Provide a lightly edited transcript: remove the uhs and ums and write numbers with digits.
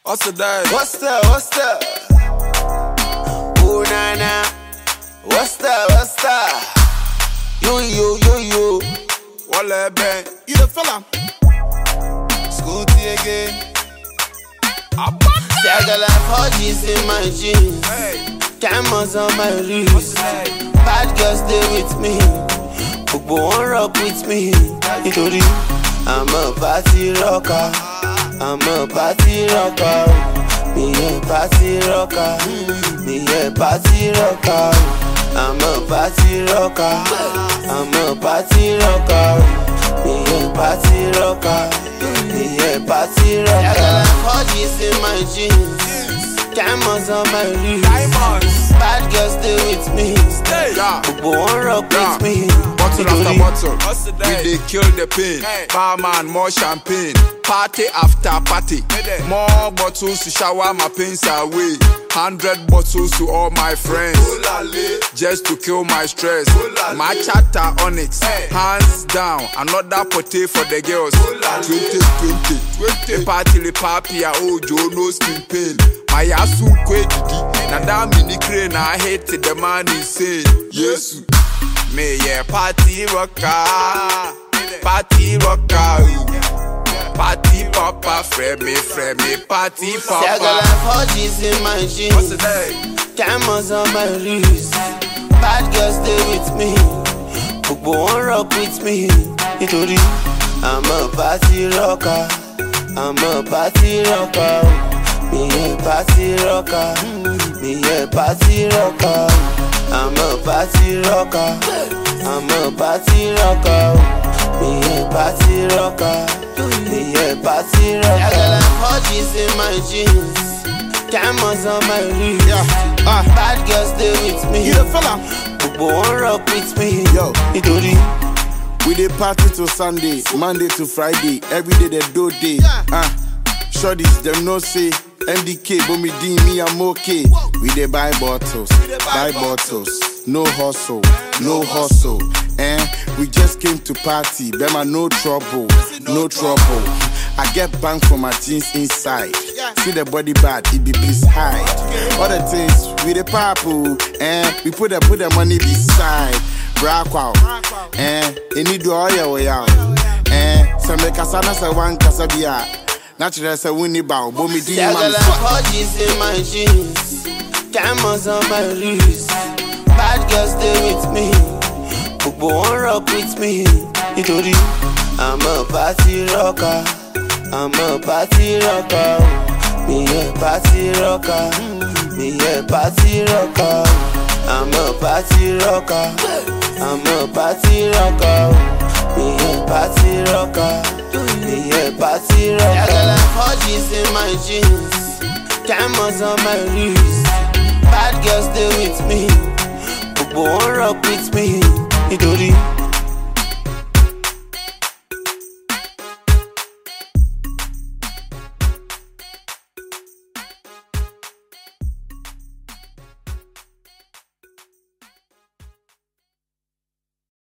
What's the day? What's that? Ooh, nah, nah. What's that? Yo. Wale Ben. You the fella? Scooty again. See, I got like 4G's in my jeans. Hey. Cameras on my What's wrist. the day? Bad girls stay with me. Bobo won't rock with me. Nítorí I'm a party rocker. Me a party rocker. I'm a party rocker. Me a party rocker. I got like 4G's in my jeans. Diamonds on my wrist. Diamonds. Bad girls stay with me. Stay. Yeah. Bobo won't rock with me. Bottle after bottle. What's the day? We dey kill the pain. Hey. Barman, more champagne. Party after party. Hey. More bottles to shower my pains away. 100 bottles to all my friends. Just to kill my stress. My chatter on it. Hey. Hands down. Another potty for the girls. 20. The party le papi a ojo no skin pain. My asu kwe didi. Na da mini crane I hate the man insane. Yesu. Me yeah party rocker. Party papa, friend me, party papa. See, I got like 4G's in my jeans. What's the day? Cameras on my wrist. Bad girls stay with me. Bobo won't rock with me. Nítorí I'm a party rocker. Me a party rocker. I'm a party rocker. Me a party rocker. I got like 4G's in my jeans. Cameras on my wrist. Bad girls stay with me. You the fella? Bobo won't rock with me. Yo. Nítorí We dey party till Sunday, Monday to Friday, every day the do day. Shorties, them no say MDK, but me D, me I'm okay. We dey buy bottles, no hustle. We just came to party, Bema no trouble. I get bang for my jeans inside. See the body bad, it be please hide. All the things we the papu, we put the money beside. Brack out, any do all your way out. So make us say one casabia. Natural say winnie bow, but me see, I got like 4G's in my jeans. Cameras on my wrist. Bad girls stay with me. Bobo won't rock with me. Nítorí I'm a party rocker. Me a party rocker. I'm a party rocker. I got like 4G's in my jeans. Cameras on my wrist. Bad girls stay with me. Bobo won't rock with me. Nítorí